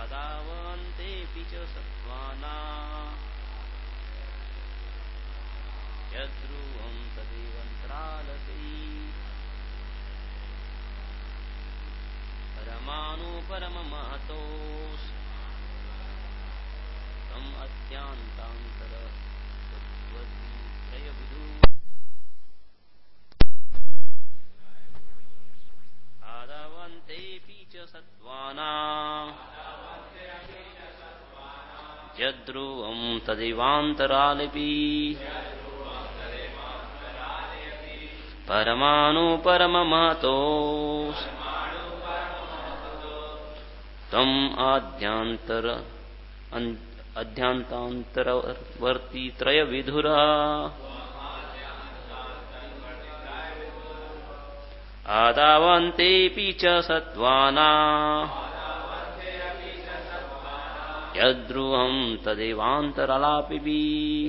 आदावन्तेऽपि च सत्त्वानां यद्ध्रुवं तदेवन्तरालते परमाणुपरममहतोऽस् तम् अत्यन्तान्तरवत्वत्रयविधु आदावन्तेऽपि च सत्त्वानां यद्ध्रुवं तदेवान्तरालपि परमाणुपरममहतोऽस् तम् अध्यान्तान्तरवर्ती त्रयविधुरा आदावन्तेऽपि च सत्त्वानां यद्ध्रुवं तदेवान्तरालपि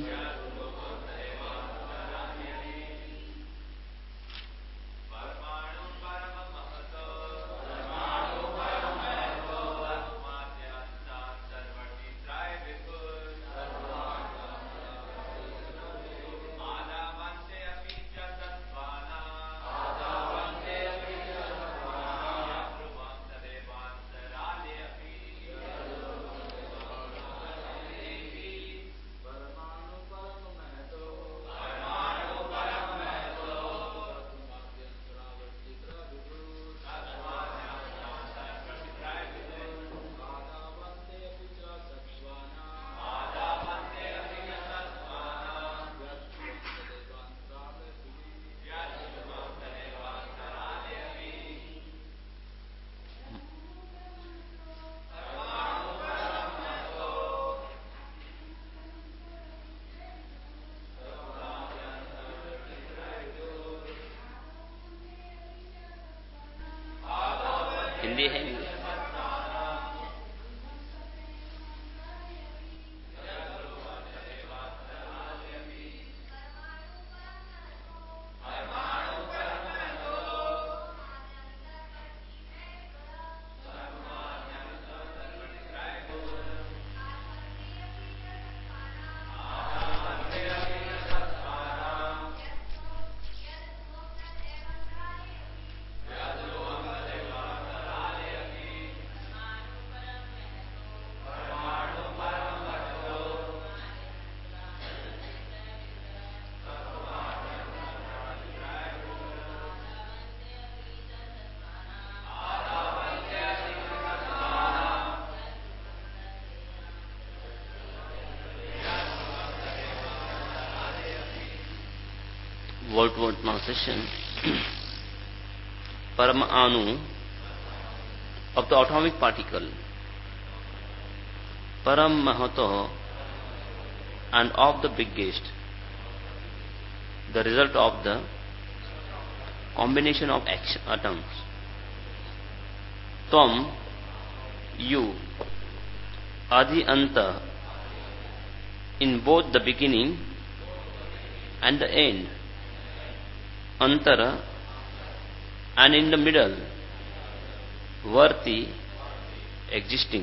हिंदी है word-to-word translation. Paramanu of the atomic particle, Param Mahato and of the biggest, the result of the combination of atoms. Tvam, you, Adi Anta, in both the beginning and the end, Antara and in the middle, Varti, existing.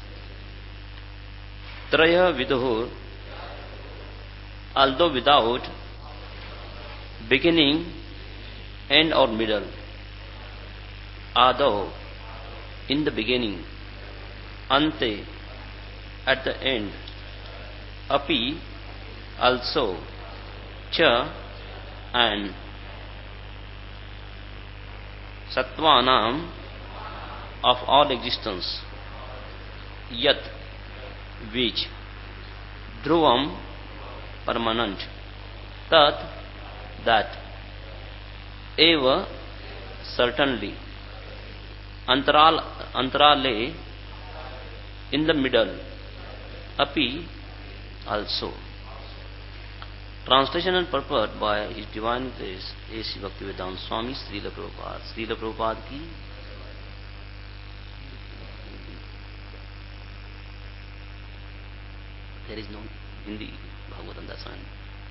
Traya Viduhur, although without beginning, end or middle. Ado, in the beginning. Ante, at the end. Api, also. Cha, and. Sattvanam, of all existence. Yat, which. Dhruvam, permanent. Tat, that. Eva, certainly. Antarale, in the middle. Api, also. Translation and purport by His Divine Grace A.C. Bhaktivedanta Swami Srila Prabhupada. Srila Prabhupada ki. There is no Hindi Bhagavatam Dasani.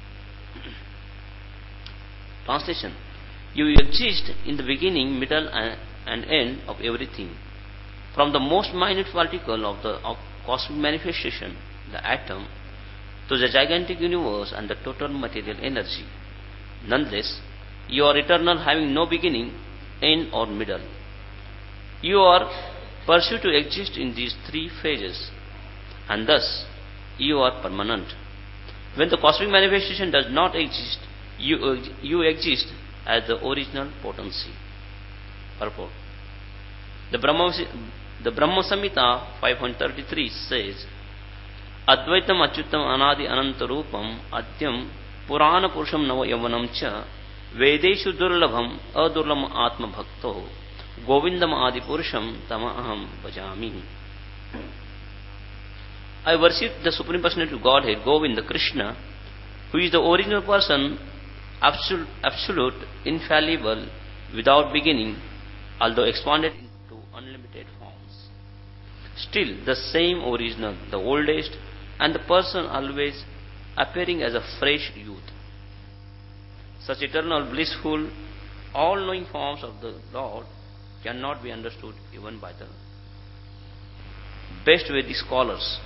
Translation. You exist in the beginning, middle and end of everything. From the most minute particle of the cosmic manifestation, the atom, to the gigantic universe and the total material energy. Nonetheless, you are eternal, having no beginning, end or middle. You are pursued to exist in these three phases, and thus you are permanent. When the cosmic manifestation does not exist, you exist as the original potency. Purport. The Brahma Samhita 5.33 says, Advaitam Achyutam Anadi Ananta Rupam Adyam Purana Purusham Nava Yavanam Cha Vedeshu Durlabham Adurlam Atma Bhakto Govindam Adi Purusham Tama Aham Bhajami. I worship the Supreme Personality of Godhead, Govinda Krishna, who is the original person, absolute, infallible, without beginning, although expanded into unlimited forms. Still the same original, the oldest, and the person always appearing as a fresh youth. Such eternal, blissful, all-knowing forms of the Lord cannot be understood even by the best Vedic scholars,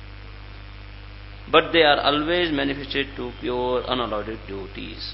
but they are always manifested to pure, unalloyed devotees.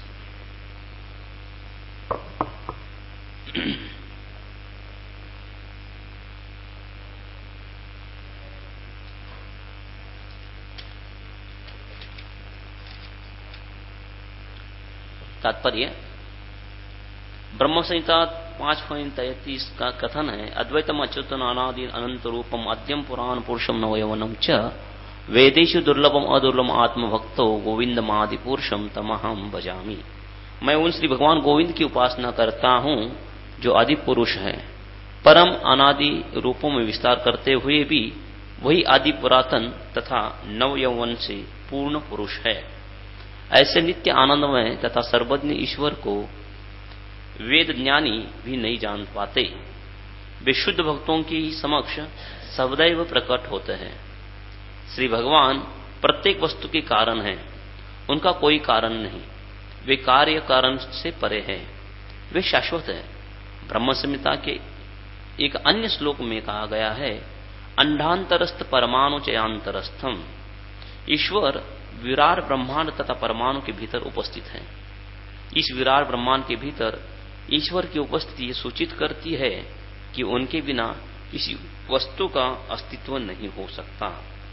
तात्पर्य ब्रह्म संहिता 5.33 का कथन है, अद्वैतम अच्युतम अनादि अनंत रूपम अद्यम पुराण पुरुषम नवयवनम च वेदेशु दुर्लभम अदुर्लभम आत्मभक्तो गोविंदम आदि पुरुषम तमहम भजामि। मैं उन श्री भगवान गोविंद की उपासना करता हूँ जो आदि पुरुष है, परम अनादि रूपों में विस्तार करते हुए भी वही आदि पुरातन तथा नव यौवन से पूर्ण पुरुष है। ऐसे नित्य आनंदमय तथा सर्वज्ञ ईश्वर को वेद ज्ञानी भी नहीं जान पाते। वे शुद्ध भक्तों के ही समक्ष सदैव प्रकट होते हैं। श्री भगवान प्रत्येक वस्तु के कारण हैं, उनका कोई कारण नहीं। वे कार्य कारण से परे हैं, वे शाश्वत हैं। ब्रह्म संहिता के एक अन्य श्लोक में कहा गया है, अंडांतरस्थ परमाणु चयांतरस्थम। ईश्वर विराट ब्रह्मांड तथा परमाणु के भीतर उपस्थित है। इस विराट ब्रह्मांड के भीतर ईश्वर की उपस्थिति सूचित करती है कि उनके बिना किसी वस्तु का अस्तित्व नहीं हो सकता।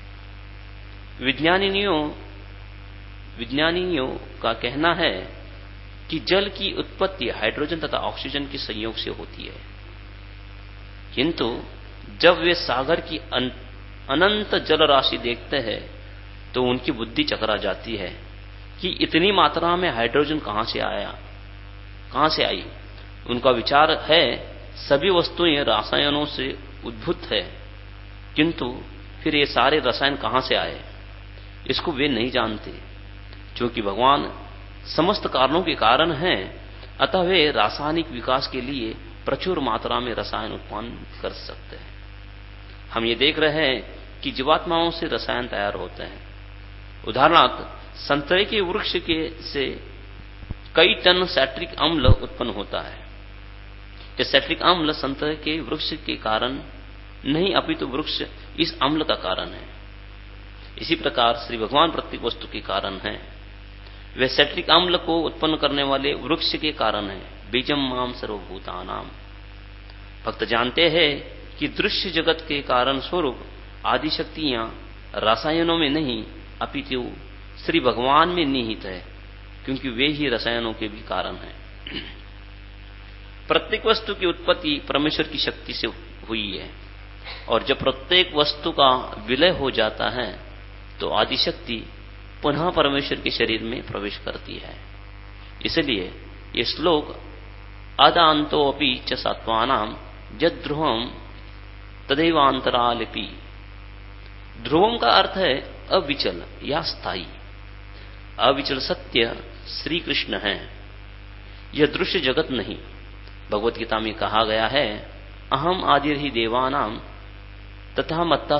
विज्ञानियों का कहना है कि जल की उत्पत्ति हाइड्रोजन तथा ऑक्सीजन के संयोग से होती है, किंतु जब वे सागर की अनंत जल राशि देखते हैं तो उनकी बुद्धि चकरा जाती है कि इतनी मात्रा में हाइड्रोजन कहां से आई। उनका विचार है सभी वस्तुएं रसायनों से उद्भूत है, किंतु फिर ये सारे रसायन कहां से आए, इसको वे नहीं जानते। क्योंकि भगवान समस्त कारणों के कारण हैं, अतः वे रासायनिक विकास के लिए प्रचुर मात्रा में रसायन उत्पन्न कर सकते हैं। हम ये देख रहे हैं कि जीवात्माओं से रसायन तैयार होते हैं। उदाहरणार्थ, संतरे के वृक्ष से कई टन सैट्रिक अम्ल उत्पन्न होता है। यह सैट्रिक अम्ल संतरे के वृक्ष के कारण नहीं, अपितु वृक्ष इस अम्ल का कारण है। इसी प्रकार श्री भगवान प्रत्येक वस्तु के कारण है। वे सैट्रिक अम्ल को उत्पन्न करने वाले वृक्ष के कारण है। बीजम माम सर्वभूतानाम। भक्त जानते हैं कि दृश्य जगत के कारण स्वरूप आदि शक्तियां रसायनों में नहीं, अपितु श्री भगवान में निहित है, क्योंकि वे ही रसायनों के भी कारण हैं। प्रत्येक वस्तु की उत्पत्ति परमेश्वर की शक्ति से हुई है, और जब प्रत्येक वस्तु का विलय हो जाता है तो आदि शक्ति पुनः परमेश्वर के शरीर में प्रवेश करती है। इसलिए ये श्लोक अदांतो अपि च सत्वानाम यद ध्रुवम तदैवांतरालिपि। ध्रुवम का अर्थ है अविचल या स्थायी। अविचल सत्य श्री कृष्ण है, यह दृश्य जगत नहीं। भगवत गीता में कहा गया है, अहम आदिर्हि देवानाम तथा मत्ता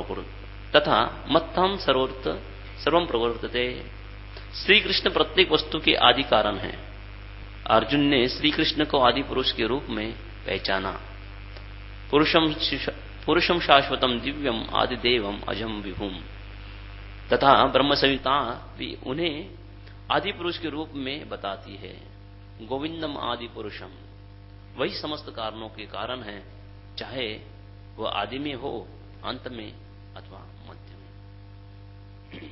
सर्वम प्रवर्तते। श्री कृष्ण प्रत्येक वस्तु के आदि कारण हैं। अर्जुन ने श्री कृष्ण को आदि पुरुष के रूप में पहचाना। पुरुषम पुरुषम शाश्वतम दिव्यम आदिदेवम अजम विभुम, तथा ब्रह्म संहिता भी उन्हें आदि पुरुष के रूप में बताती है। गोविंदम आदि पुरुषम, वही समस्त कारणों के कारण है, चाहे वह आदि में हो, अंत में अथवा मध्य में।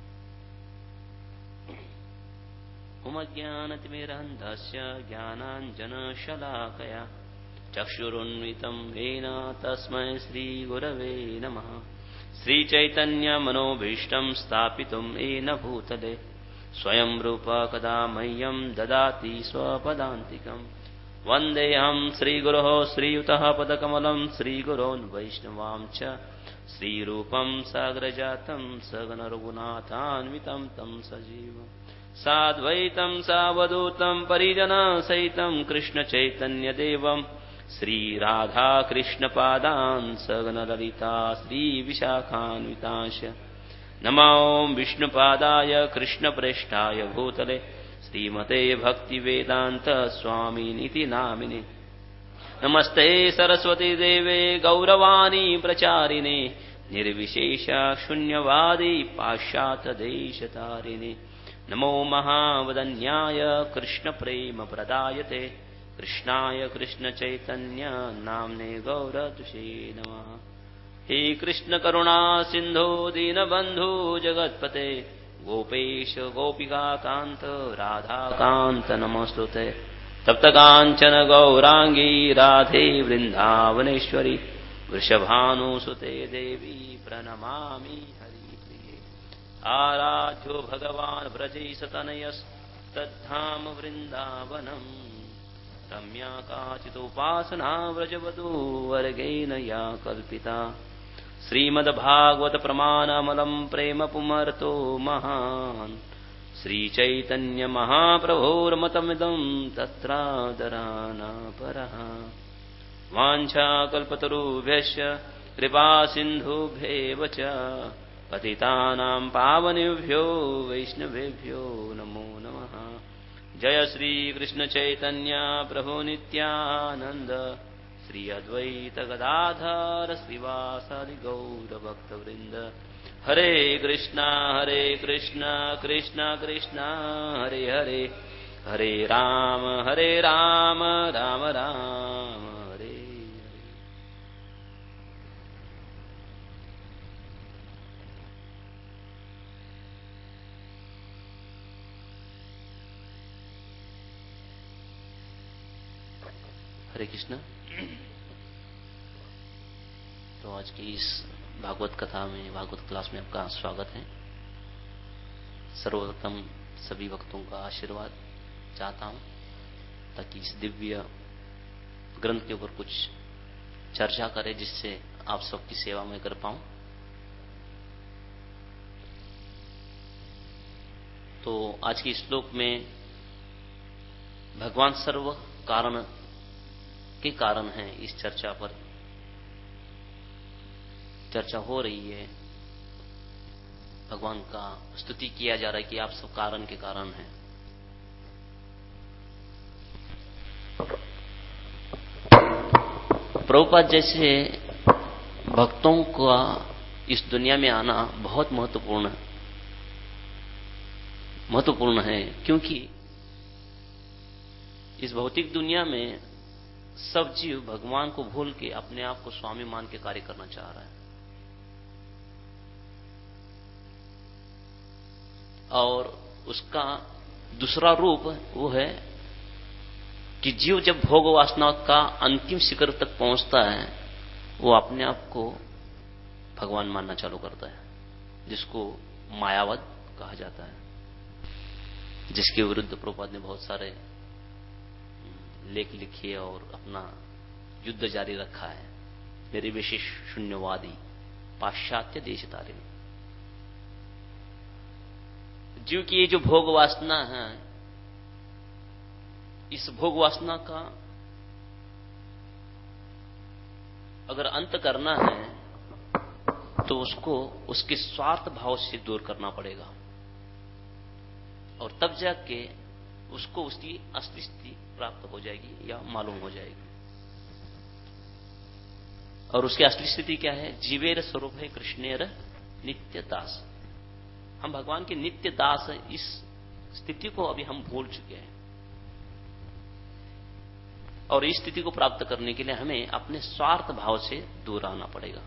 हुम ज्ञानतिमिरन्धस्य ज्ञानाञ्जनशलाकया चक्षुरुन्मितं येन तस्मै श्रीगुरवे नमः। श्रीचैतन्यमनोभीष्टं स्थापितुं येन भूतले स्वयं रूप कदा मह्यं ददाति स्वपदान्तिकम्। वन्देऽहं श्रीगुरोः श्रीयुतः पदकमलं श्रीगुरोन् वैष्णवां च श्रीरूपं साग्रजातं सगणरघुनाथान्वितं तं सजीवम् साद्वैतं सावधूतं परिजनसहितं कृष्णचैतन्यदेवं श्रीराधाकृष्णपादान् सगणललिता श्रीविशाखान्वितांश्च। नमो विष्णुपादाय कृष्णप्रेष्ठाय भूतले श्रीमते भक्तिवेदान्त स्वामिनिति नामिने। नमस्ते सरस्वती देवे गौरवाणी प्रचारिणे निर्विशेष शून्यवादी पाश्चात्यदेशतारिणे। नमो महावदन्याय कृष्णप्रेम प्रदायते कृष्णाय कृष्णचैतन्य नाम्ने गौरतुषे नमः। हे कृष्ण करुणा सिन्धो दीनबन्धु जगत्पते गोपेश गोपिका कान्त राधाकान्त नमोस्तुते। तप्तकाञ्चन गौरांगी राधे वृन्दावनेश्वरी वृषभानुसुते देवी प्रणमामि हरिप्रिये। आराध्यो भगवान् व्रजैसतनयस्तद्धाम वृन्दावनम् रम्या काचिदुपासना व्रजवधूवर्गेण या कल्पिता। श्रीमद्भागवत प्रमाणमलं प्रेम पुमर्तो महान् श्रीचैतन्य महाप्रभोर्मतमिदं तत्रादराना परः। वाञ्छाकल्पतरुभ्यश्च कृपा सिन्धुभ्येव च पतितानां पावनेभ्यो वैष्णवेभ्यो नमो नमः। जय श्री कृष्ण चैतन्य प्रभु नित्यानंद श्री अद्वैत गदाधर श्रीवासादि गौर भक्तवृंद। हरे कृष्णा कृष्णा कृष्णा हरे हरे, हरे राम राम राम हरे हरे। हरे कृष्ण। तो आज की इस भागवत कथा में, भागवत क्लास में आपका स्वागत है। सर्वप्रथम सभी भक्तों का आशीर्वाद चाहता हूं ताकि इस दिव्य ग्रंथ के ऊपर कुछ चर्चा करें, जिससे आप सबकी सेवा में कर पाऊं। तो आज के श्लोक में भगवान सर्व कारण के कारण है, इस चर्चा पर चर्चा हो रही है। भगवान का स्तुति किया जा रहा है कि आप सब कारण के कारण हैं। प्रभुपाद जैसे भक्तों का इस दुनिया में आना बहुत महत्वपूर्ण है, क्योंकि इस भौतिक दुनिया में सब जीव भगवान को भूल के अपने आप को स्वामी मान के कार्य करना चाह रहा है। और उसका दूसरा रूप वो है कि जीव जब भोग वासना का अंतिम शिखर तक पहुंचता है, वो अपने आप को भगवान मानना चालू करता है, जिसको मायावाद कहा जाता है, जिसके विरुद्ध प्रभुपाद ने बहुत सारे लेख लिखे और अपना युद्ध जारी रखा है। मेरे विशेष शून्यवादी पाश्चात्य देशतारिणी। जीव की ये जो भोग वासना है, इस भोग वासना का अगर अंत करना है तो उसको उसके स्वार्थ भाव से दूर करना पड़ेगा, और तब जाके उसको उसकी असली स्थिति प्राप्त हो जाएगी या मालूम हो जाएगी। और उसकी असली स्थिति क्या है? जीवेर स्वरूप है कृष्णेर नित्य दास। हम भगवान के नित्य दास है, इस स्थिति को अभी हम भूल चुके हैं। और इस स्थिति को प्राप्त करने के लिए हमें अपने स्वार्थ भाव से दूर आना पड़ेगा,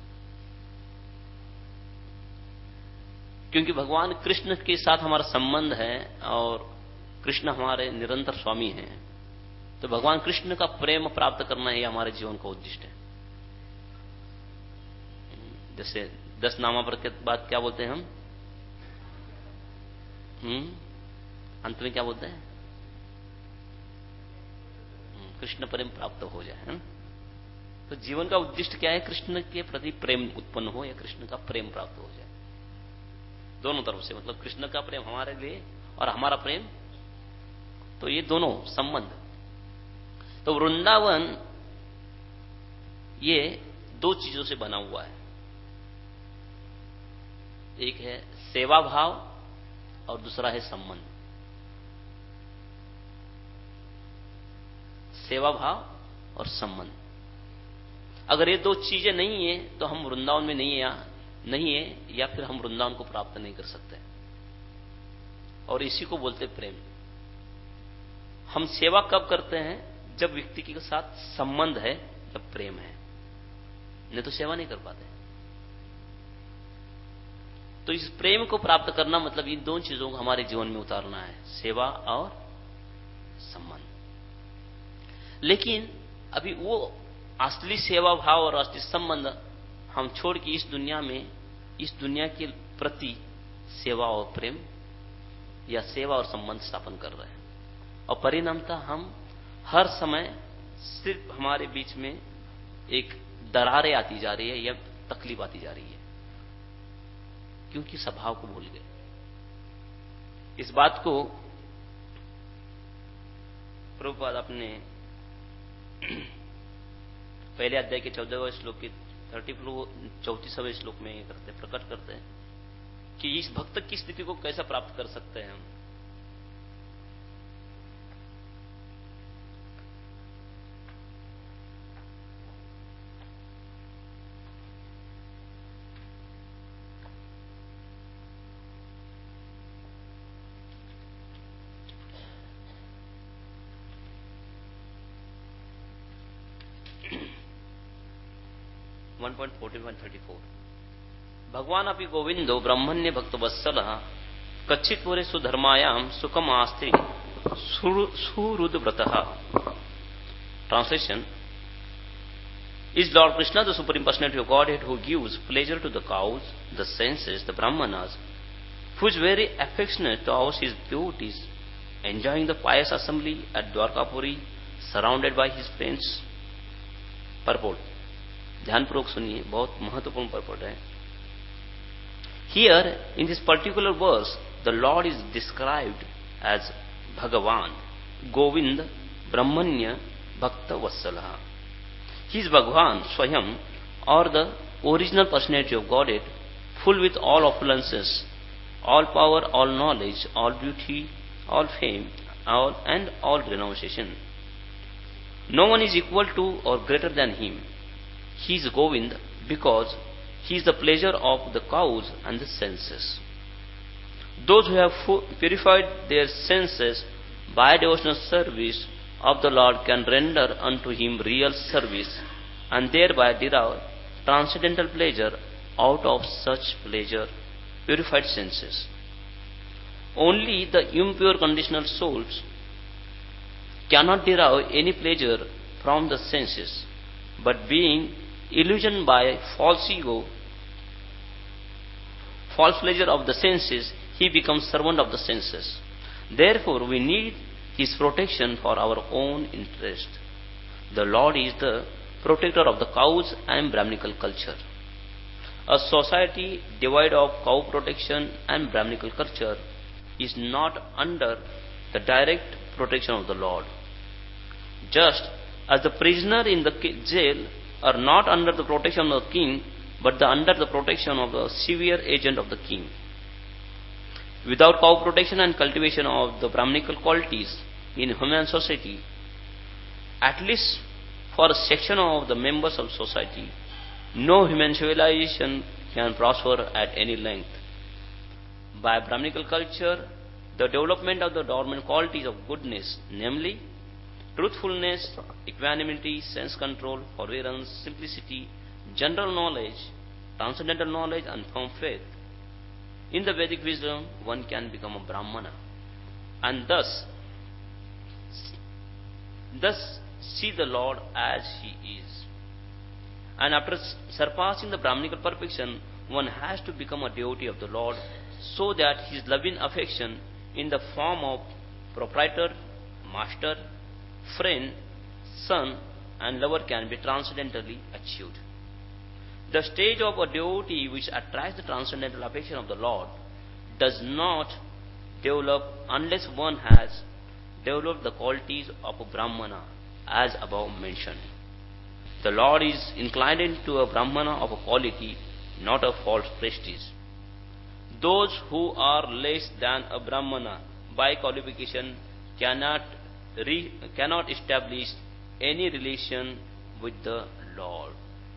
क्योंकि भगवान कृष्ण के साथ हमारा संबंध है और कृष्ण हमारे निरंतर स्वामी हैं। तो भगवान कृष्ण का प्रेम प्राप्त करना ही हमारे जीवन का उद्देश्य है। जैसे 10 नामावर के बाद क्या बोलते हैं हम? अंत में क्या बोलते हैं? कृष्ण प्रेम प्राप्त हो जाए, है ना? तो जीवन का उद्देश्य क्या है? कृष्ण के प्रति प्रेम उत्पन्न हो या कृष्ण का प्रेम प्राप्त हो जाए। दोनों तरफ से, मतलब कृष्ण का प्रेम हमारे लिए और हमारा प्रेम, तो ये दोनों संबंध। तो वृंदावन ये 2 चीजों से बना हुआ है। एक है सेवा भाव और दूसरा है संबंध। सेवा भाव और संबंध, अगर ये 2 चीजें नहीं है तो हम वृंदावन में नहीं है या फिर हम वृंदावन को प्राप्त नहीं कर सकते। और इसी को बोलते प्रेम। हम सेवा कब करते हैं? जब व्यक्ति के साथ संबंध है, जब प्रेम है, नहीं तो सेवा नहीं कर पाते। तो इस प्रेम को प्राप्त करना मतलब इन 2 चीजों को हमारे जीवन में उतारना है, सेवा और संबंध। लेकिन अभी वो असली सेवा भाव और असली संबंध हम छोड़ के इस दुनिया के प्रति सेवा और प्रेम या सेवा और संबंध स्थापन कर रहे हैं। और परिणामतः हम हर समय सिर्फ हमारे बीच में एक दरारें आती जा रही है या तकलीफ आती जा रही है, क्योंकि स्वभाव को भूल गए। इस बात को प्रभुपाद अपने पहले अध्याय के 14वें श्लोक के 34वें श्लोक में प्रकट करते हैं कि इस भक्त की स्थिति को कैसे प्राप्त कर सकते हैं हम। 1.41-34 भगवान अपि गोविंदो ब्रह्मण्य भक्त वत्सल कच्चित पुरे सुधर्मायाम सुखम आस्ते सुहृद व्रतः। Translation: Is Lord Krishna the Supreme Personality of Godhead who gives pleasure to the cows, the senses, the brahmanas, who is very affectionate towards his devotees, enjoying the pious assembly at Dwarkapuri, surrounded by his friends? Purport. ध्यानपूर्वक सुनिए, बहुत महत्वपूर्ण purport है. Here, in this particular verse, the Lord is described as Bhagavan, Govind, Brahmanya, Bhakta Vatsala. He is Bhagavan Swayam, or the original personality of Godhead, full with all opulences, all power, all knowledge, all beauty, all fame, and all renunciation. No one is equal to or greater than him. He is Govind because he is the pleasure of the cows and the senses. Those who have purified their senses by devotional service of the Lord can render unto him real service and thereby derive transcendental pleasure out of such pleasure purified senses. Only the impure conditional souls cannot derive any pleasure from the senses, but being illusioned by false ego, false pleasure of the senses, he becomes servant of the senses. Therefore, we need his protection for our own interest. The Lord is the protector of the cows and Brahminical culture. A society devoid of cow protection and Brahminical culture is not under the direct protection of the Lord. Just as the prisoner in the jail are not under the protection of the king, but under the protection of the severe agent of the king. Without cow protection and cultivation of the Brahminical qualities in human society, at least for a section of the members of society, No human civilization can prosper at any length. By Brahminical culture, the development of the dormant qualities of goodness, namely truthfulness, equanimity, sense control, forbearance, simplicity, general knowledge, transcendental knowledge, and firm faith. In the Vedic wisdom, one can become a Brahmana, and thus see the Lord as He is. And after surpassing the Brahminical perfection, one has to become a devotee of the Lord, so that His loving affection in the form of proprietor, master, friend, son, and lover can be transcendently achieved. The stage of a devotee which attracts the transcendental affection of the Lord does not develop unless one has developed the qualities of a Brahmana, as above mentioned. The Lord is inclined into a Brahmana of a quality, not a false prestige. Those who are less than a Brahmana by qualification cannot establish any relation with the Lord.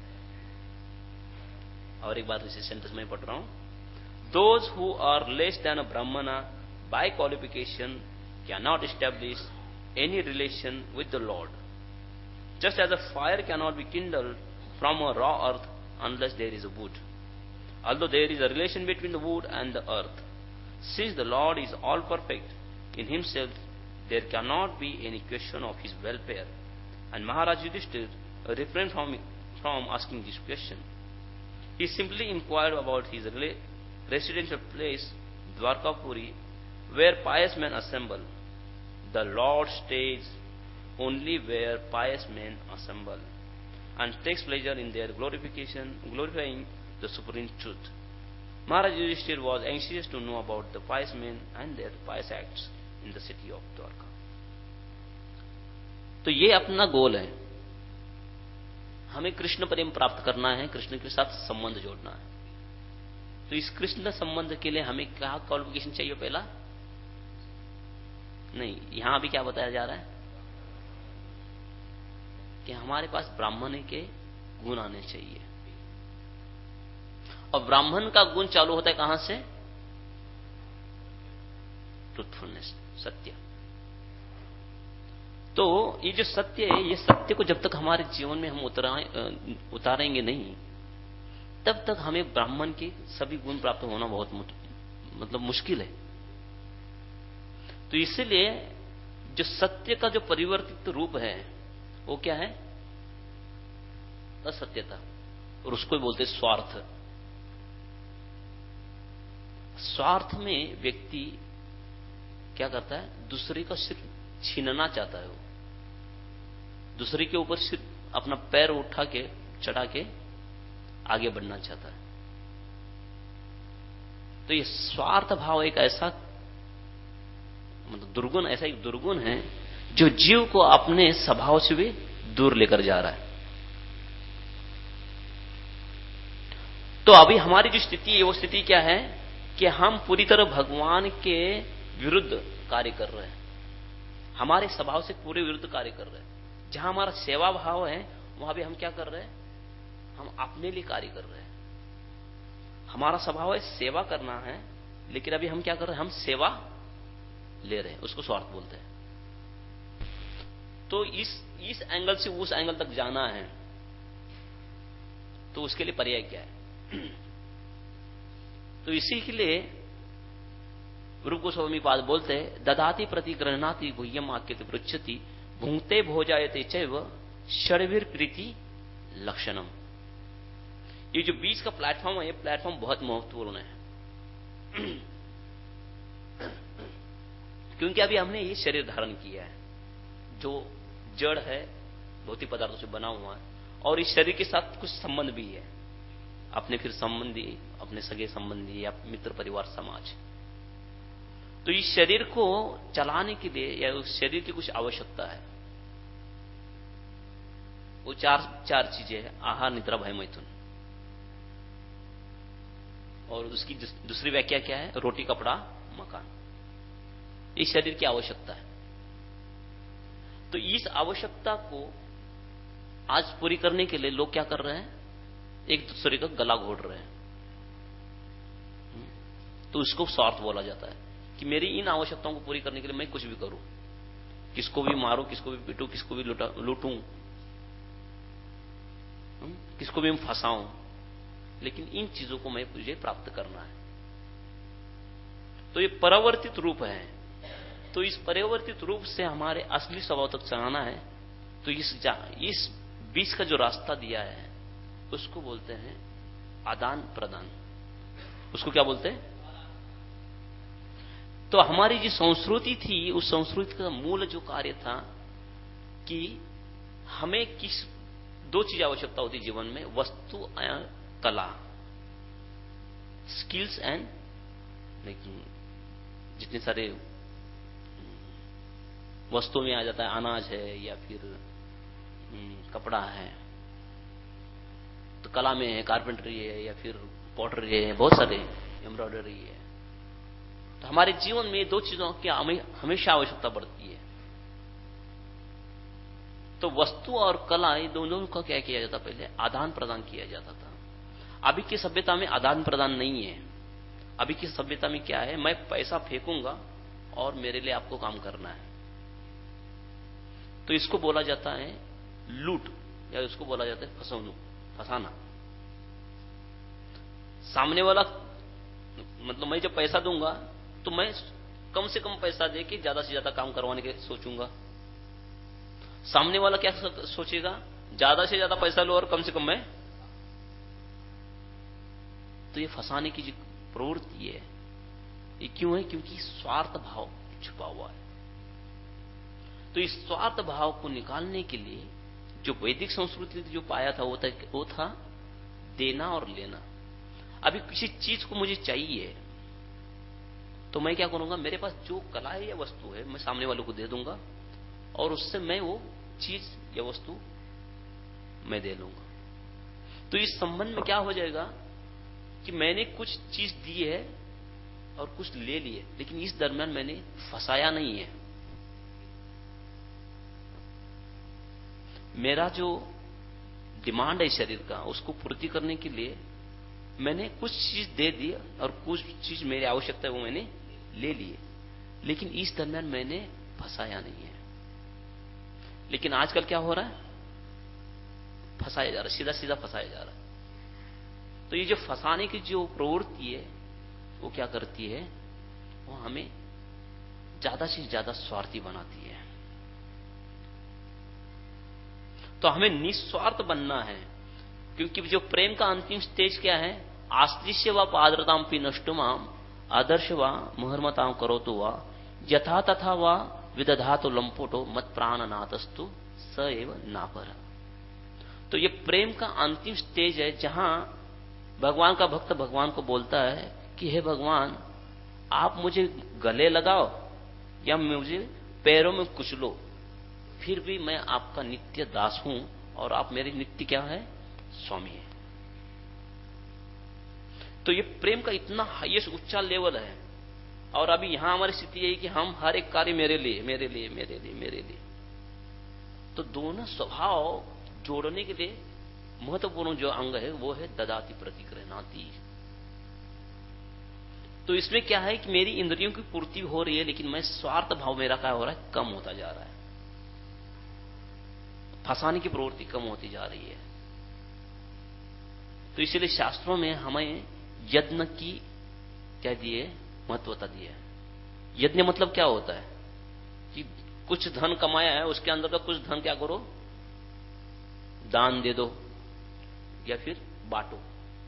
और एक बात इसी sentence में पढ़ रहा हूं. Those who are less than a Brahmana by qualification cannot establish any relation with the Lord. Just as a fire cannot be kindled from a raw earth unless there is a wood. Although there is a relation between the wood and the earth, since the Lord is all perfect in Himself, there cannot be any question of His welfare. And Maharaj Yudhishthira refrained from asking this question. He simply inquired about his residential place, Dwarkapuri, where pious men assemble. The Lord stays only where pious men assemble, and takes pleasure in their glorifying the supreme truth. Maharaj Yudhishthira was anxious to know about the pious men and their pious acts in the city of Dwarka. तो ये अपना गोल है. हमें कृष्ण प्रेम प्राप्त करना है, कृष्ण के साथ संबंध जोड़ना है. तो इस कृष्ण संबंध के लिए हमें क्या क्वालिफिकेशन चाहिए? पहला नहीं, यहां अभी क्या बताया जा रहा है कि हमारे पास ब्राह्मण के गुण आने चाहिए. और ब्राह्मण का गुण चालू होता है कहां से? ट्रूथफुलनेस, सत्य. तो ये जो सत्य है, ये सत्य को जब तक हमारे जीवन में हम उतारेंगे नहीं, तब तक हमें ब्राह्मण के सभी गुण प्राप्त होना बहुत मुश्किल है. तो इसलिए जो सत्य का जो परिवर्तित रूप है वो क्या है? असत्यता. और उसको बोलते स्वार्थ. स्वार्थ में व्यक्ति क्या करता है? दूसरे का सिर छीनना चाहता है. वो दूसरे के ऊपर सिर अपना पैर उठा के चढ़ा के आगे बढ़ना चाहता है. तो ये स्वार्थ भाव एक ऐसा दुर्गुण, ऐसा एक दुर्गुण है जो जीव को अपने स्वभाव से भी दूर लेकर जा रहा है. तो अभी हमारी जो स्थिति है वो स्थिति क्या है कि हम पूरी तरह भगवान के विरुद्ध कार्य कर रहे हैं. हमारे स्वभाव से पूरे विरुद्ध कार्य कर रहे हैं. जहां हमारा सेवा भाव है वहां भी हम क्या कर रहे हैं? हम अपने लिए कार्य कर रहे हैं. हमारा स्वभाव है सेवा करना है, लेकिन अभी हम क्या कर रहे हैं? हम सेवा ले रहे हैं. उसको स्वार्थ बोलते हैं. तो इस एंगल से उस एंगल तक जाना है, तो उसके लिए पर्याय क्या है? तो इसी के लिए रूप गोस्वामी पाद बोलते हैं, ददाति प्रति गृहणाति गुह्यम आक्यते पृच्छति भुंक्ते भोजायते चैव षड्भिर प्रीति लक्षणम. ये जो बीच का प्लेटफॉर्म है, ये प्लेटफॉर्म बहुत महत्वपूर्ण है. क्योंकि अभी हमने ये शरीर धारण किया है जो जड़ है, भौतिक पदार्थों से बना हुआ है, और इस शरीर के साथ कुछ संबंध भी है. अपने फिर संबंधी, अपने सगे संबंधी या मित्र, परिवार, समाज. तो इस शरीर को चलाने के लिए या उस शरीर की कुछ आवश्यकता है. वो चार चीजें हैं: आहार, निद्रा, भय, मैथुन. और उसकी दूसरी व्याख्या क्या है? रोटी, कपड़ा, मकान. इस शरीर की आवश्यकता है. तो इस आवश्यकता को आज पूरी करने के लिए लोग क्या कर रहे हैं? एक दूसरे का गला घोट रहे हैं, तो इसको स्वार्थ बोला जाता है कि मेरी इन आवश्यकताओं को पूरी करने के लिए मैं कुछ भी करूं, किसको भी मारूं, किसको भी पीटूं, किसको भी लूटूं, किसको भी मैं फंसाऊं, लेकिन इन चीजों को मुझे प्राप्त करना है। तो ये परावर्तित रूप है। तो इस परिवर्तित रूप से हमारे असली स्वभाव तक चलाना है। तो इस बीच का जो रास्ता दिया है उसको बोलते हैं आदान प्रदान। उसको क्या बोलते हैं? तो हमारी जो संस्कृति थी, उस संस्कृति का मूल जो कार्य था कि हमें किस दो चीज आवश्यकता होती जीवन में, वस्तु एवं कला, स्किल्स एंड मेकिंग। जितने सारे वस्तुओं में आ जाता है, अनाज है या फिर कपड़ा है, तो कला में है कारपेंटरी है या फिर पॉटरी है, बहुत सारे एम्ब्रॉयडरी है। तो हमारे जीवन में दो चीजों की हमेशा आवश्यकता पड़ती है। तो वस्तु और कला, ये दोनों का क्या किया जाता? पहले आदान प्रदान किया जाता था। अभी की सभ्यता में आदान प्रदान नहीं है। अभी की सभ्यता में क्या है? मैं पैसा फेंकूंगा और मेरे लिए आपको काम करना है। तो इसको बोला जाता है लूट, या इसको बोला जाता है फसाना। सामने वाला, मतलब मैं जब पैसा दूंगा तो मैं कम से कम पैसा देके ज्यादा से ज्यादा काम करवाने के सोचूंगा। सामने वाला क्या सोचेगा? ज्यादा से ज्यादा पैसा लो और कम से कम मैं। तो ये फंसाने की जो प्रवृत्ति है, ये क्यों है? क्योंकि स्वार्थ भाव छुपा हुआ है। तो इस स्वार्थ भाव को निकालने के लिए जो वैदिक संस्कृति ने जो पाया था वो था देना और लेना। अभी किसी चीज को मुझे चाहिए तो मैं क्या करूंगा? मेरे पास जो कला है या वस्तु है मैं सामने वालों को दे दूंगा और उससे मैं वो चीज या वस्तु मैं दे लूंगा। तो इस संबंध में क्या हो जाएगा कि मैंने कुछ चीज दी है और कुछ ले लिए, लेकिन इस दरमियान मैंने फंसाया नहीं है। मेरा जो डिमांड है शरीर का, उसको पूर्ति करने के लिए मैंने कुछ चीज दे दी और कुछ चीज मेरी आवश्यकता है वो मैंने ले लिए, लेकिन इस दरमियान मैंने फंसाया नहीं है। लेकिन आजकल क्या हो रहा है? फंसाया जा रहा है, सीधा सीधा फंसाया जा रहा है। तो ये जो फंसाने की जो प्रवृत्ति है वो क्या करती है? वो हमें ज्यादा से ज्यादा स्वार्थी बनाती है। तो हमें निस्वार्थ बनना है, क्योंकि जो प्रेम का अंतिम स्टेज क्या है? आश्लिष्य व पाद्रताम पी नष्टुमाम आदर्श व मुहर्मताम करो तो व यथा तथा व विदधातो लंपोटो मत प्राणनाथस्तु स एव नापर। तो ये प्रेम का अंतिम स्टेज है जहां भगवान का भक्त भगवान को बोलता है कि हे भगवान, आप मुझे गले लगाओ या मुझे पैरों में कुचलो, फिर भी मैं आपका नित्य दास हूं और आप मेरे नित्य क्या है? स्वामी है। तो ये प्रेम का इतना हाईएस्ट उच्चा लेवल है। और अभी यहां हमारी स्थिति यही कि हम हर एक कार्य मेरे लिए मेरे लिए मेरे लिए मेरे लिए। तो दोनों स्वभाव जोड़ने के लिए महत्वपूर्ण जो अंग है वो है ददाति प्रतिगृह्णाति। तो इसमें क्या है कि मेरी इंद्रियों की पूर्ति हो रही है, लेकिन मैं स्वार्थ भाव मेरा क्या हो रहा है? कम होता जा रहा है। फंसाने की प्रवृत्ति कम होती जा रही है। तो इसलिए शास्त्रों में हमें यज्ञ की क्या दिए? महत्वता दी है। यज्ञ मतलब क्या होता है कि कुछ धन कमाया है, उसके अंदर का कुछ धन क्या करो? दान दे दो या फिर बांटो।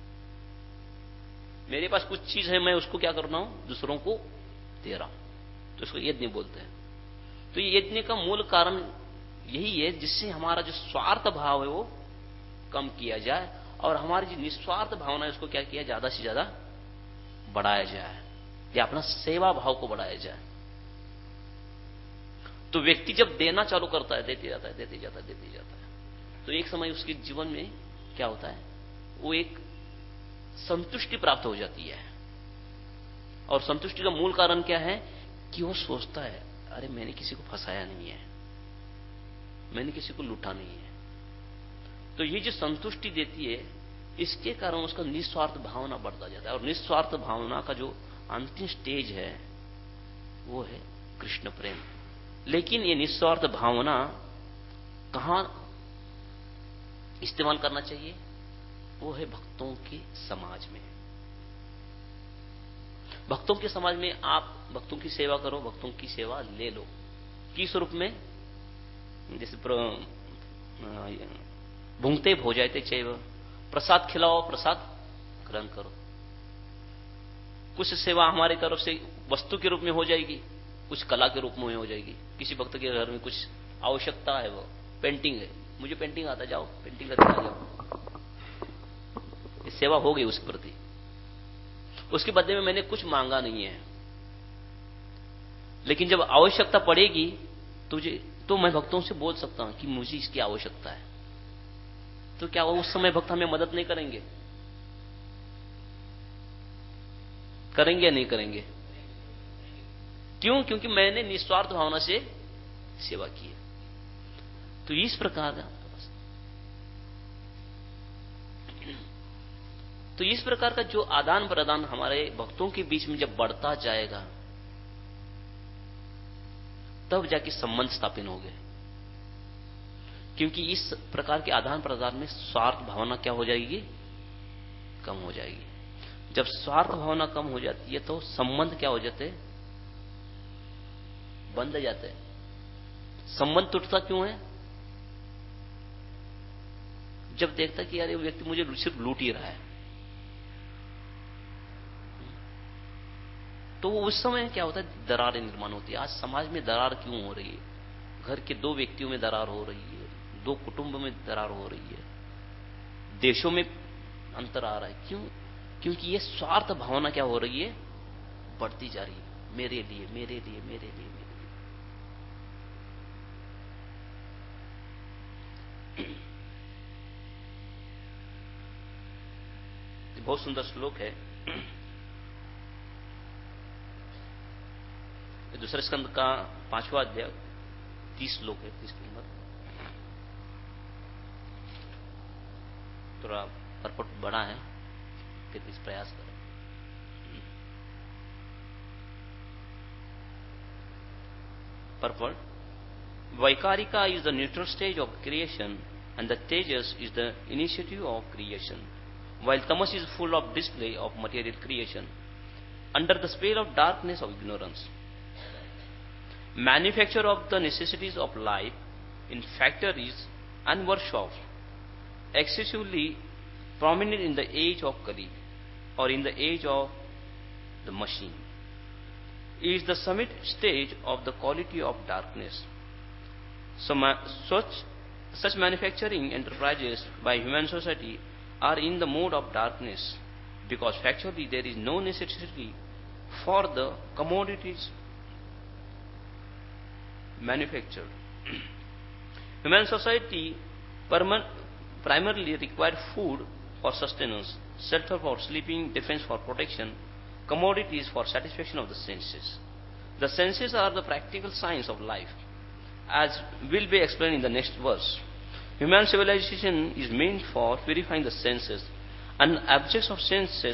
मेरे पास कुछ चीज है, मैं उसको क्या कर रहा हूं? दूसरों को दे रहा हूं। तो इसको यज्ञ बोलते हैं। तो ये यज्ञ का मूल कारण यही है, जिससे हमारा जो स्वार्थ भाव है वो कम किया जाए और हमारी जो निस्वार्थ भावना है उसको क्या किया? ज्यादा से ज्यादा बढ़ाया जाए या अपना सेवा भाव को बढ़ाया जाए। तो व्यक्ति जब देना चालू करता है, देते जाता है देते जाता है देते जाता है, तो एक समय उसके जीवन में क्या होता है? वो एक संतुष्टि प्राप्त हो जाती है। और संतुष्टि का मूल कारण क्या है? कि वो सोचता है अरे मैंने किसी को फंसाया नहीं है, मैंने किसी को लूटा नहीं है। तो ये जो संतुष्टि देती है, इसके कारण उसका निस्वार्थ भावना बढ़ता जाता है। और निस्वार्थ भावना का जो अंतिम स्टेज है वो है कृष्ण प्रेम। लेकिन ये निस्वार्थ भावना कहां इस्तेमाल करना चाहिए? वो है भक्तों के समाज में। भक्तों के समाज में आप भक्तों की सेवा करो, भक्तों की सेवा ले लो। किस रूप में? जैसे भुंगते भोजायते चैव, प्रसाद खिलाओ, प्रसाद ग्रहण करो। कुछ सेवा हमारी तरफ से वस्तु के रूप में हो जाएगी, कुछ कला के रूप में हो जाएगी। किसी भक्त के घर में कुछ आवश्यकता है, वो पेंटिंग है, मुझे पेंटिंग आता, जाओ पेंटिंग करके आ जाओ, ये सेवा हो गई उसके प्रति। उसके बदले में मैंने कुछ मांगा नहीं है, लेकिन जब आवश्यकता पड़ेगी तुझे, तो मैं भक्तों से बोल सकता हूं कि मुझे इसकी आवश्यकता है। तो क्या वो उस समय भक्त हमें मदद नहीं करेंगे? करेंगे या नहीं करेंगे? क्यों? क्योंकि मैंने निस्वार्थ भावना से सेवा की है। तो इस प्रकार का जो आदान प्रदान हमारे भक्तों के बीच में जब बढ़ता जाएगा, तब जाके संबंध स्थापित हो गए। क्योंकि इस प्रकार के आदान प्रदान में स्वार्थ भावना क्या हो जाएगी? कम हो जाएगी। जब स्वार्थ भावना कम हो जाती है तो संबंध क्या हो जाते हैं? बंध जाते हैं। संबंध टूटता क्यों है? जब देखता कि यार ये व्यक्ति मुझे सिर्फ लूट ही रहा है, तो उस समय क्या होता है? दरारें निर्माण होती है। आज समाज में दरार क्यों हो रही है? घर के दो व्यक्तियों में दरार हो रही है, दो कुटुंब में दरार हो रही है, देशों में अंतर आ रहा है। क्यों? क्योंकि ये स्वार्थ भावना क्या हो रही है? बढ़ती जा रही है। मेरे लिए, मेरे लिए, मेरे लिए, मेरे लिए। बहुत सुंदर श्लोक है, दूसरे स्कंद का 5वां अध्याय 30 श्लोक है। 30 नंबर थोड़ा परपट बड़ा है, फिर भी प्रयास करें। Purport. Vaikarika is the neutral stage of creation and the Tejas is the initiative of creation, while Tamas is full of display of material creation under the spell of darkness of ignorance. Manufacture of the necessities of life in factories and workshops, excessively prominent in the age of Kali or in the age of the machine, is the summit stage of the quality of darkness. So such manufacturing enterprises by human society are in the mode of darkness, because factually there is no necessity for the commodities manufactured. Human society primarily require food for sustenance, shelter for sleeping, defense for protection, commodities for satisfaction of the senses. The senses are the practical science of life, as will be explained in the next verse. Human civilization is meant for purifying the senses, and objects of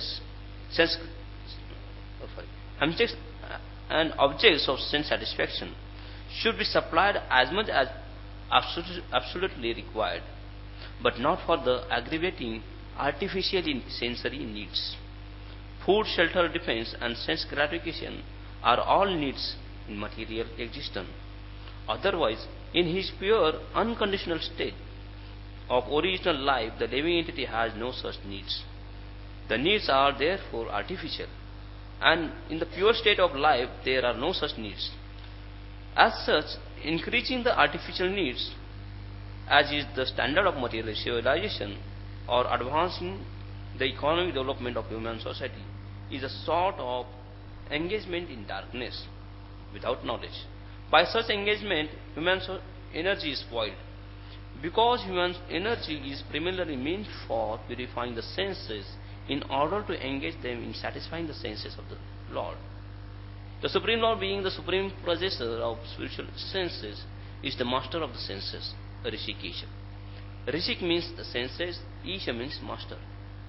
objects of sense satisfaction should be supplied as much as absolutely required, but not for the aggravating artificial sensory needs. Food, shelter, defense, and sense gratification are all needs in material existence. Otherwise, in his pure, unconditional state of original life, the living entity has no such needs. The needs are therefore artificial, and in the pure state of life, there are no such needs. As such, increasing the artificial needs, as is the standard of material civilization, or advancing the economic development of human society, is a sort of engagement in darkness without knowledge. By such engagement, human energy is spoiled, because human energy is primarily meant for purifying the senses in order to engage them in satisfying the senses of the Lord. The Supreme Lord, being the supreme possessor of spiritual senses, is the master of the senses, Rishikesha. Rishik means the senses, Isha means master.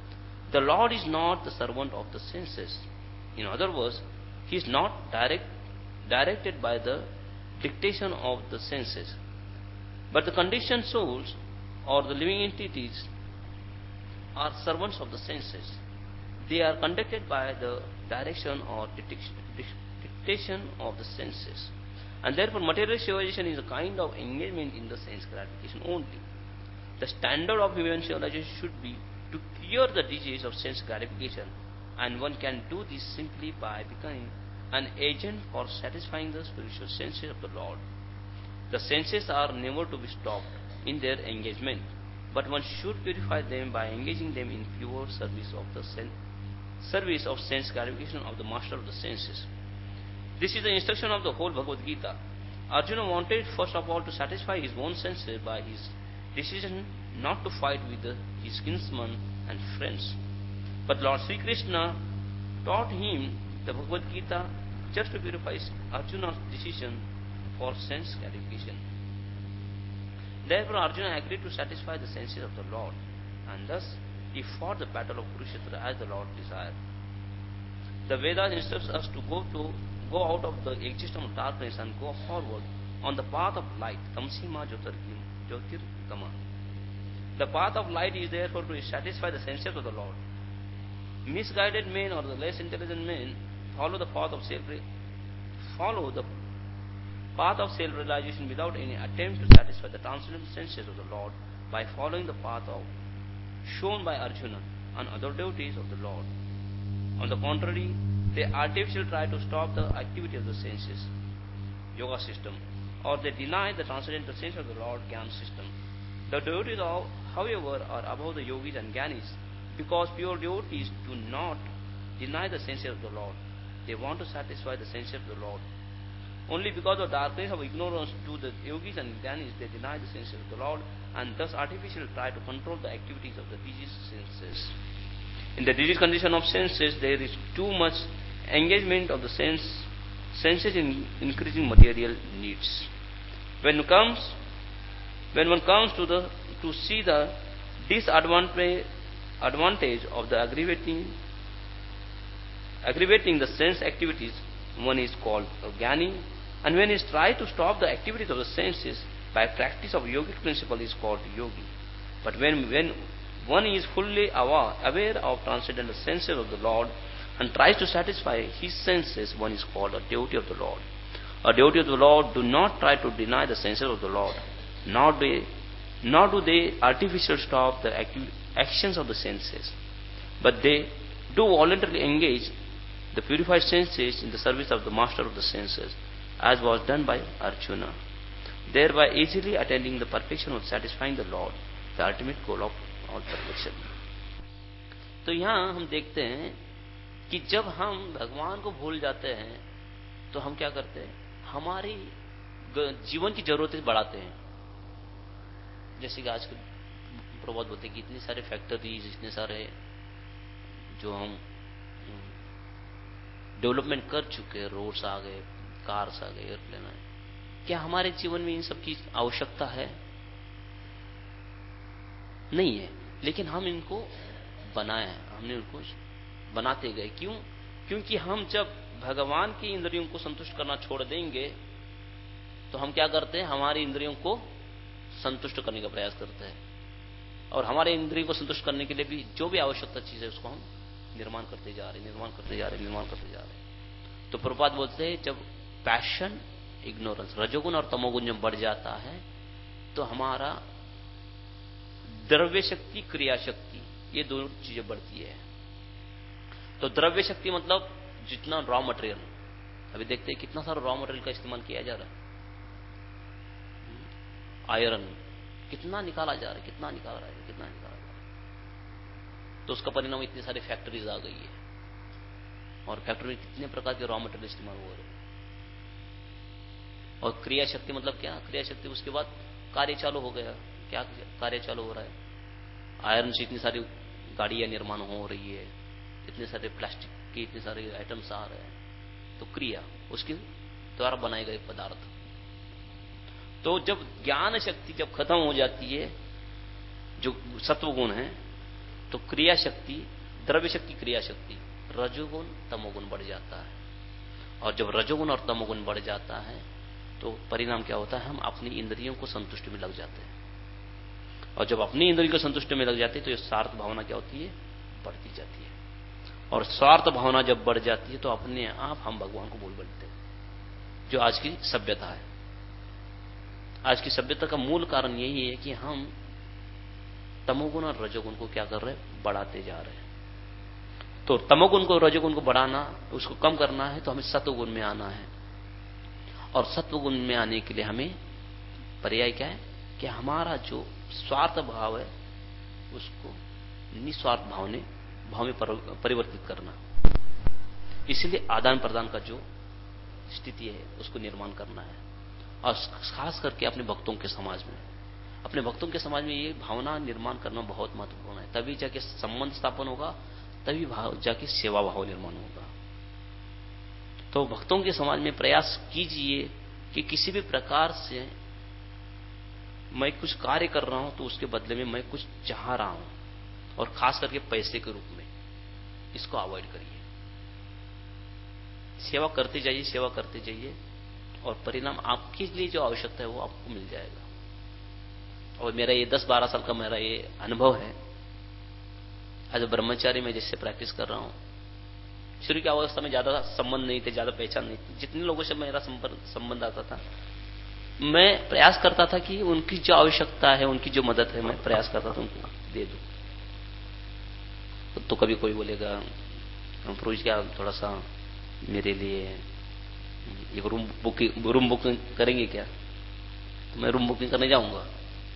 The Lord is not the servant of the senses. In other words, He is not directed by the dictation of the senses. But the conditioned souls or the living entities are servants of the senses. They are conducted by the direction or dictation of the senses. And therefore, material civilization is a kind of engagement in the sense gratification only. The standard of human civilization should be to cure the disease of sense gratification, and one can do this simply by becoming an agent for satisfying the spiritual senses of the Lord. The senses are never to be stopped in their engagement, but one should purify them by engaging them in pure service of sense gratification of the master of the senses. This is the instruction of the whole Bhagavad Gita. Arjuna wanted first of all to satisfy his own senses by his decision not to fight with his kinsmen and friends. But Lord Sri Krishna taught him the Bhagavad Gita just to purify Arjuna's decision for sense gratification. Therefore Arjuna agreed to satisfy the senses of the Lord, and thus he fought the battle of Kurukshetra as the Lord desired. The Vedas instructs us to go out of the existence of darkness and go forward on the path of light. Tamsima Jyotirgama. The path of light is therefore to satisfy the senses of the Lord. Misguided men or the less intelligent men follow the path of self-realization without any attempt to satisfy the transcendental senses of the Lord by following the path shown by Arjuna and other devotees of the Lord. On the contrary, they artificially try to stop the activity of the senses, yoga system, or they deny the transcendental sense of the Lord, Jnana system. The devotees, however, are above the yogis and jnanis, because pure devotees do not deny the senses of the Lord. They want to satisfy the senses of the Lord. Only because of darkness of ignorance to the yogis and jnanis, they deny the senses of the Lord and thus artificially try to control the activities of the diseased senses. In the diseased condition of senses, there is too much engagement of the senses in increasing material needs. When one comes to see the disadvantage of the aggravating the sense activities, one is called a jnani, and when he tries to stop the activities of the senses by practice of yogic principle is called yogi. But when one is fully aware of transcendental senses of the Lord and tries to satisfy his senses, one is called a devotee of the Lord. A devotee of the Lord do not try to deny the senses of the Lord, nor do they artificially stop the actions of the senses, but they do voluntarily engage the purified senses in the service of the master of the senses, as was done by Arjuna, thereby easily attaining the perfection of satisfying the Lord, the ultimate goal of all perfection. तो यहाँ हम देखते हैं कि जब हम भगवान को भूल जाते हैं तो हम क्या करते हैं, हमारी जीवन की जरूरतें बढ़ाते हैं. जैसे कि आज के प्रभात बोलते हैं कि इतने सारे फैक्ट्रीज, इतने सारे जो हम डेवलपमेंट कर चुके हैं, रोड्स आ गए, कार्स आ गए, एयरप्लेन आए, क्या हमारे जीवन में इन सब की आवश्यकता है? नहीं है. लेकिन हम इनको बनाए हैं, हमने उनको बनाते गए. क्यों? क्योंकि हम जब भगवान की इंद्रियों को संतुष्ट करना छोड़ देंगे तो हम क्या करते हैं, हमारी इंद्रियों को संतुष्ट करने का प्रयास करते हैं, और हमारे इंद्रियों को संतुष्ट करने के लिए भी जो भी आवश्यकता चीज है उसको हम निर्माण करते जा रहे. तो प्रभुपाद बोलते हैं जब पैशन, इग्नोरेंस, रजोगुण और तमोगुण जब बढ़ जाता है तो हमारा द्रव्य शक्ति, क्रिया शक्ति, ये दो चीजें बढ़ती है. तो द्रव्य शक्ति मतलब जितना रॉ मटेरियल, अभी देखते हैं कितना सारा रॉ मटेरियल का इस्तेमाल किया जा रहा है. आयरन कितना निकाला जा रहा है, कितना निकाला जा रहा है. तो उसका परिणाम इतनी सारी फैक्ट्रीज आ गई है, और फैक्ट्री में कितने प्रकार के रॉ मटेरियल इस्तेमाल हो रहे हैं. और क्रिया शक्ति मतलब क्या? क्रिया शक्ति उसके बाद कार्य चालू हो गया. क्या कार्य चालू हो रहा है? आयरन से इतनी सारी गाड़ियां निर्माण हो रही है, इतने सारे प्लास्टिक के इतने सारे आइटम्स आ रहे हैं. तो क्रिया, उसके द्वारा बनाए गए पदार्थ. तो जब ज्ञान शक्ति जब खत्म हो जाती है, जो सत्व गुण है, तो क्रिया शक्ति द्रव्य शक्ति, क्रिया शक्ति, रजोगुण तमोगुण बढ़ जाता है। और जब रजोगुण और तमोगुण बढ़ जाता है तो परिणाम क्या होता है, हम अपनी इंद्रियों को संतुष्टि में लग जाते हैं। और जब अपनी इंद्रियों को संतुष्टि में लग जाती है तो ये स्वार्थ भावना क्या होती है, बढ़ती जाती है। और स्वार्थ भावना जब बढ़ जाती है तो अपने आप हम भगवान को भूल बैठते हैं, जो आज की सभ्यता है। आज की सभ्यता का मूल कारण यही है कि हम तमोगुण और रजोगुण को क्या कर रहे हैं, बढ़ाते जा रहे हैं। तो तमोगुण को, रजोगुण को बढ़ाना, उसको कम करना है तो हमें सत्वगुण में आना है। और सत्वगुण में आने के लिए हमें पर्याय क्या है कि हमारा जो स्वार्थ भाव है उसको निस्वार्थ भाव में परिवर्तित करना। इसलिए आदान प्रदान का जो स्थिति है उसको निर्माण करना है। और खास करके अपने भक्तों के समाज में, अपने भक्तों के समाज में ये भावना निर्माण करना बहुत महत्वपूर्ण है। तभी जाके संबंध स्थापन होगा, तभी जाके सेवा भाव निर्माण होगा। तो भक्तों के समाज में प्रयास कीजिए कि किसी भी प्रकार से मैं कुछ कार्य कर रहा हूं तो उसके बदले में मैं कुछ चाह रहा हूं, और खास करके पैसे के रूप में, इसको अवॉइड करिए। सेवा करते जाइए, सेवा करते जाइए, और परिणाम आपके लिए जो आवश्यकता है वो आपको मिल जाएगा। और मेरा ये 10-12 साल का मेरा ये अनुभव है। एज ए ब्रह्मचारी मैं जिससे प्रैक्टिस कर रहा हूं, शुरू की अवस्था में ज्यादा संबंध नहीं थे, ज्यादा पहचान नहीं थी। जितने लोगों से मेरा संबंध आता था, मैं प्रयास करता था कि उनकी जो आवश्यकता है, उनकी जो मदद है, मैं प्रयास करता था उनको दे दूं। तो कभी कोई बोलेगा, पुरुष क्या थोड़ा सा मेरे लिए एक रूम बुकिंग करेंगे क्या? तो मैं रूम बुकिंग करने जाऊंगा,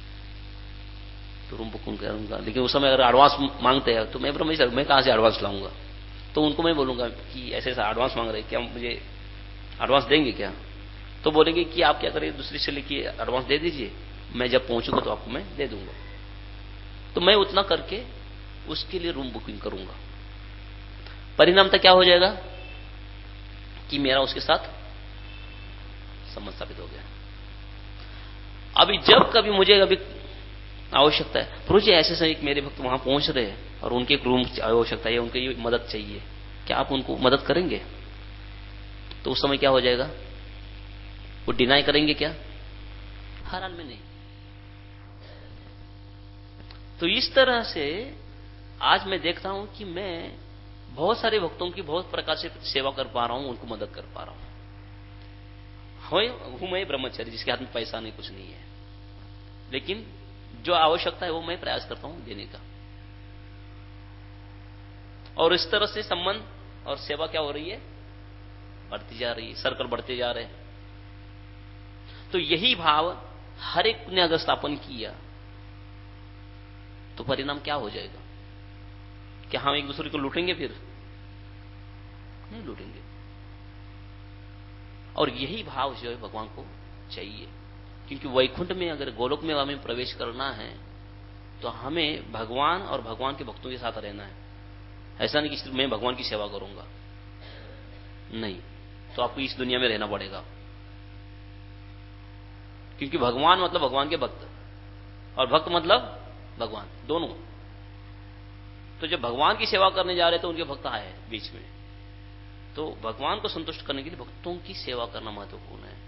तो रूम बुकिंग करूंगा। लेकिन उस समय अगर एडवांस मांगते हैं तो मैं कहां से एडवांस लाऊंगा? तो उनको मैं बोलूंगा कि ऐसे ऐसा एडवांस मांग रहे, क्या मुझे एडवांस देंगे क्या? तो बोलेंगे कि आप क्या करें, दूसरी से लेके एडवांस दे दीजिए, मैं जब पहुंचूंगा तो आपको मैं दे दूंगा। तो मैं उतना करके उसके लिए रूम बुकिंग करूंगा। परिणाम तो क्या हो जाएगा कि मेरा उसके साथ संबंध स्थापित हो गया। अभी जब कभी मुझे अभी आवश्यकता है, प्रभु जी ऐसे से एक मेरे भक्त वहां पहुंच रहे हैं और उनके एक रूम आवश्यकता है, उनकी मदद चाहिए, क्या आप उनको मदद करेंगे? तो उस समय क्या हो जाएगा, वो डिनाई करेंगे क्या? हर हाल में नहीं। तो इस तरह से आज मैं देखता हूं कि मैं बहुत सारे भक्तों की बहुत प्रकार से सेवा कर पा रहा हूं, उनको मदद कर पा रहा हूं। हूं मैं ब्रह्मचारी जिसके हाथ में पैसा नहीं, कुछ नहीं है, लेकिन जो आवश्यकता है वो मैं प्रयास करता हूं देने का। और इस तरह से संबंध और सेवा क्या हो रही है, बढ़ती जा रही है, सर्कल बढ़ते जा रहे हैं। तो यही भाव हर एक ने अगर स्थापन किया तो परिणाम क्या हो जाएगा? क्या हम एक दूसरे को लूटेंगे? फिर नहीं लूटेंगे। और यही भाव जो है भगवान को चाहिए, क्योंकि वैकुंठ में अगर गोलोक में हमें प्रवेश करना है तो हमें भगवान और भगवान के भक्तों के साथ रहना है। ऐसा नहीं कि सिर्फ मैं भगवान की सेवा करूंगा, नहीं, तो आपको इस दुनिया में रहना पड़ेगा। क्योंकि भगवान मतलब भगवान के भक्त, और भक्त मतलब भगवान, दोनों। तो जब भगवान की सेवा करने जा रहे तो उनके भक्त आए बीच में, तो भगवान को संतुष्ट करने के लिए भक्तों की सेवा करना महत्वपूर्ण है।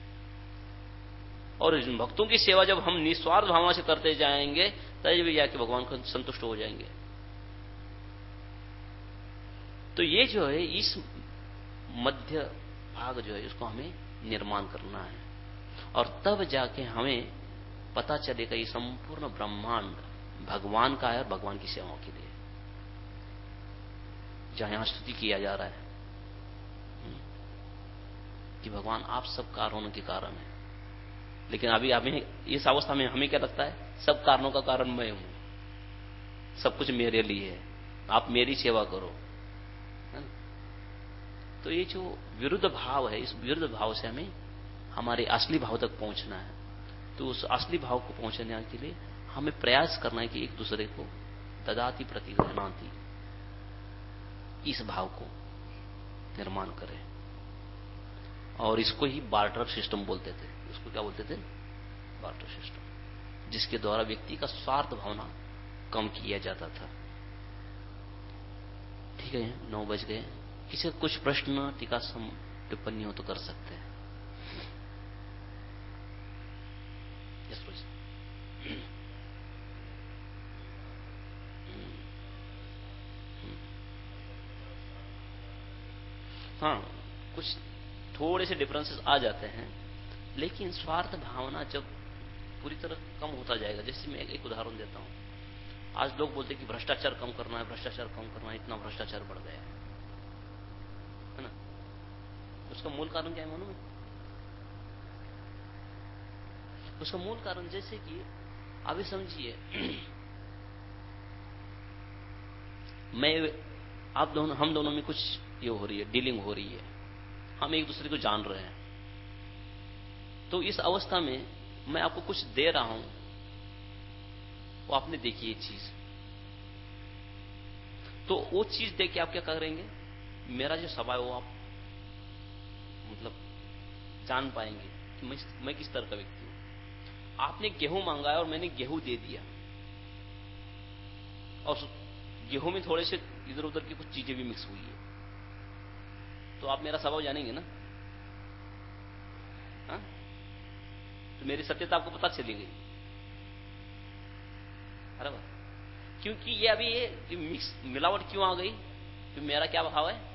और भक्तों की सेवा जब हम निस्वार्थ भावना से करते जाएंगे तब भी जाके भगवान को संतुष्ट हो जाएंगे। तो ये जो है इस मध्य भाग जो है इसको हमें निर्माण करना है, और तब जाके हमें पता चलेगा ये संपूर्ण ब्रह्मांड भगवान का है और भगवान की सेवाओं के लिए। जहां यहां स्तुति किया जा रहा है कि भगवान आप सब कारणों के कारण है, लेकिन अभी हमें इस अवस्था में हमें क्या लगता है, सब कारणों का कारण मैं हूं, सब कुछ मेरे लिए है, आप मेरी सेवा करो। तो ये जो विरुद्ध भाव है, इस विरुद्ध भाव से हमें हमारे असली भाव तक पहुंचना है। तो उस असली भाव को पहुंचने के लिए हमें प्रयास करना है कि एक दूसरे को ददाति प्रतिगृह्णाति, इस भाव को निर्माण करें। और इसको ही बार्टर सिस्टम बोलते थे। इसको क्या बोलते थे? बार्टर सिस्टम, जिसके द्वारा व्यक्ति का स्वार्थ भावना कम किया जाता था। ठीक है, 9 बज गए। किसी कुछ प्रश्न, टीका, टिप्पणी हो तो कर सकते हैं। हाँ, कुछ थोड़े से डिफरेंसेस आ जाते हैं, लेकिन स्वार्थ भावना जब पूरी तरह कम होता जाएगा, जैसे मैं एक उदाहरण देता हूं। आज लोग बोलते हैं कि भ्रष्टाचार कम करना है, भ्रष्टाचार कम करना है, इतना भ्रष्टाचार बढ़ गया है ना। उसका मूल कारण क्या है मालूम है? उसका मूल कारण जैसे कि अभी समझिए, हम दोनों में कुछ ये हो रही है, डीलिंग हो रही है, हम एक दूसरे को जान रहे हैं। तो इस अवस्था में मैं आपको कुछ दे रहा हूं, वो आपने देखी ये चीज, तो वो चीज देख के आप क्या करेंगे, मेरा जो स्वभाव है वो आप मतलब जान पाएंगे कि मैं किस तरह का व्यक्ति हूं। आपने गेहूं मांगा है और मैंने गेहूं दे दिया, और गेहूं में थोड़े से इधर उधर की कुछ चीजें भी मिक्स हुई है, तो आप मेरा स्वभाव जानेंगे ना। हाँ? तो मेरी सत्यता आपको पता चली गई। अरे वाह, क्योंकि ये अभी ये मिक्स मिलावट क्यों आ गई, तो मेरा क्या भाव है,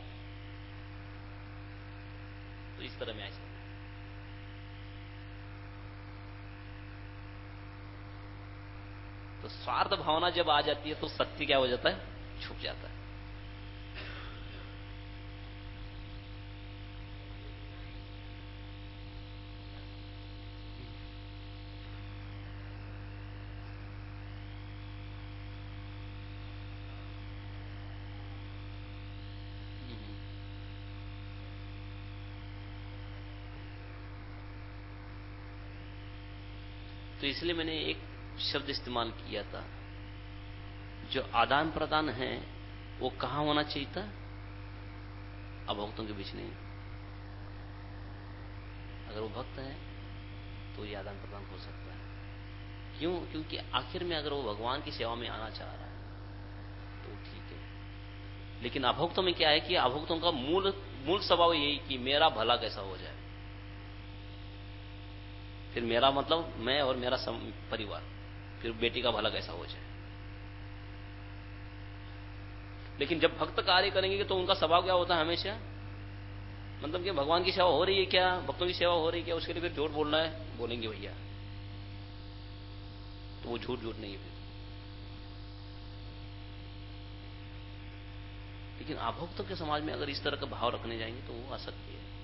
तो इस तरह में ऐसा। तो स्वार्थ भावना जब आ जाती है तो सत्य क्या हो जाता है, छुप जाता है। तो इसलिए मैंने एक शब्द इस्तेमाल किया था, जो आदान प्रदान है वो कहां होना चाहिए था, अभक्तों के बीच नहीं। अगर वो भक्त है तो ये आदान प्रदान हो सकता है। क्यों? क्योंकि आखिर में अगर वो भगवान की सेवा में आना चाह रहा है तो ठीक है। लेकिन अभक्तों में क्या है कि अभक्तों का मूल स्वभाव यही कि मेरा भला कैसा हो जाए, फिर मेरा मतलब मैं और मेरा परिवार, फिर बेटी का भला कैसा हो जाए। लेकिन जब भक्त कार्य करेंगे तो उनका स्वभाव क्या होता है हमेशा, मतलब कि भगवान की सेवा हो रही है क्या, भक्तों की सेवा हो रही है क्या, उसके लिए फिर झूठ बोलना है, बोलेंगे भैया, तो वो झूठ नहीं है फिर। लेकिन अभक्तों के समाज में अगर इस तरह का भाव रखने जाएंगे तो वो असत्य है।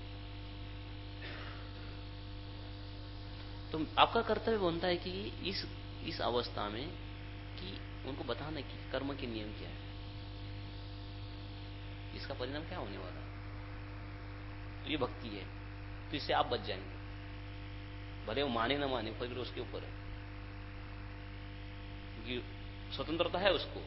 तो आपका कर्तव्य बनता है कि इस अवस्था में कि उनको बताना कि कर्म के नियम क्या है, इसका परिणाम क्या होने वाला है, तो ये भक्ति है, तो इससे आप बच जाएंगे। भले वो माने ना माने, फिर उसके ऊपर है, क्योंकि स्वतंत्रता है उसको।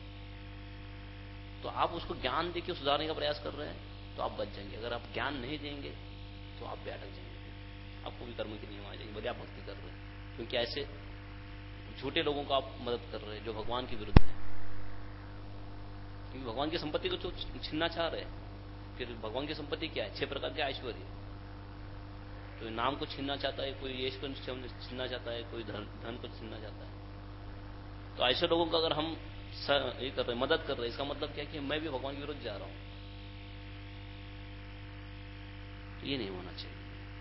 तो आप उसको ज्ञान देके सुधारने का प्रयास कर रहे हैं तो आप बच जाएंगे। अगर आप ज्ञान नहीं देंगे तो आप भी अटक जाएंगे, आपको भी कर्म के नियम आ जाएंगे, भले आप भक्ति कर रहे हैं। क्योंकि ऐसे झूठे लोगों को आप मदद कर रहे हैं जो भगवान के विरुद्ध है, क्योंकि भगवान की संपत्ति को तो छीनना चाह रहे हैं। फिर भगवान की संपत्ति क्या है, 6 प्रकार के ऐश्वर्य। तो नाम को छीनना चाहता है कोई, यश को छीनना चाहता है कोई, धन को छीनना चाहता है। तो ऐसे लोगों को अगर हम ये कर रहे, मदद कर रहे, इसका मतलब क्या कि मैं भी भगवान के विरुद्ध जा रहा हूं, तो ये नहीं होना चाहिए।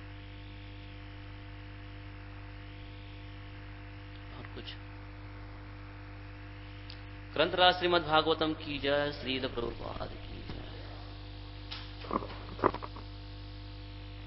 और कुछ ग्रंथराज श्रीमद् भागवतम की जय, श्रील प्रभुपाद की।